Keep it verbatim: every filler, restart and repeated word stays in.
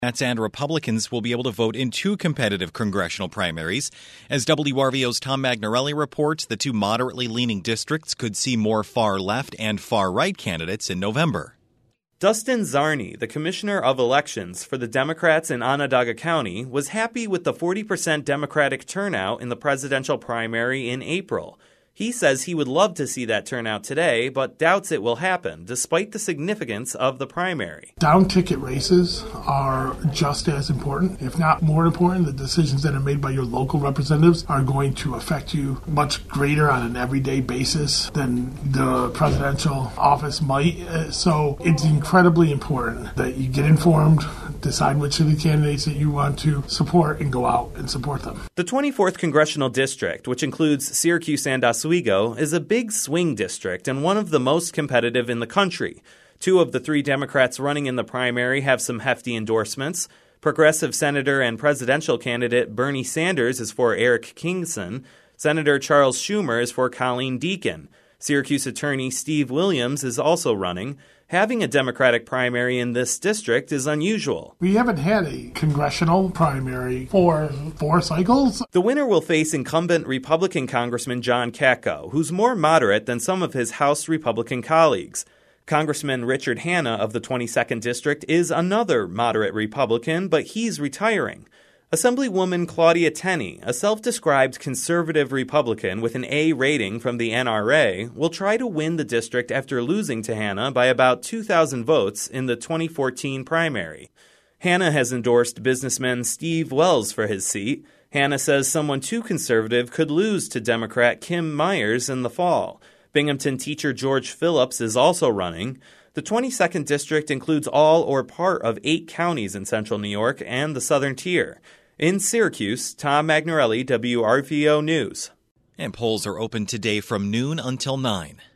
Democrats and Republicans will be able to vote in two competitive congressional primaries. As W R V O's Tom Magnarelli reports, the two moderately leaning districts could see more far-left and far-right candidates in November. Dustin Czarny, the commissioner of elections for the Democrats in Onondaga County, was happy with the forty percent Democratic turnout in the presidential primary in April. He says he would love to see that turnout today, but doubts it will happen, despite the significance of the primary. Down-ticket races are just as important, if not more important. The decisions that are made by your local representatives are going to affect you much greater on an everyday basis than the presidential office might. So it's incredibly important that you get informed, decide which of the candidates that you want to support, and go out and support them. The twenty-fourth Congressional District, which includes Syracuse and Oswego, is a big swing district and one of the most competitive in the country. Two of the three Democrats running in the primary have some hefty endorsements. Progressive Senator and presidential candidate Bernie Sanders is for Eric Kingson. Senator Charles Schumer is for Colleen Deacon. Syracuse Attorney Steve Williams is also running. Having a Democratic primary in this district is unusual. We haven't had a congressional primary for four cycles. The winner will face incumbent Republican Congressman John Katko, who's more moderate than some of his House Republican colleagues. Congressman Richard Hanna of the twenty-second District is another moderate Republican, but he's retiring. Assemblywoman Claudia Tenney, a self-described conservative Republican with an A rating from the N R A, will try to win the district after losing to Hanna by about two thousand votes in the twenty fourteen primary. Hanna has endorsed businessman Steve Wells for his seat. Hanna says someone too conservative could lose to Democrat Kim Myers in the fall. Binghamton teacher George Phillips is also running. The twenty-second District includes all or part of eight counties in central New York and the Southern Tier. In Syracuse, Tom Magnarelli, W R V O News. And polls are open today from noon until nine.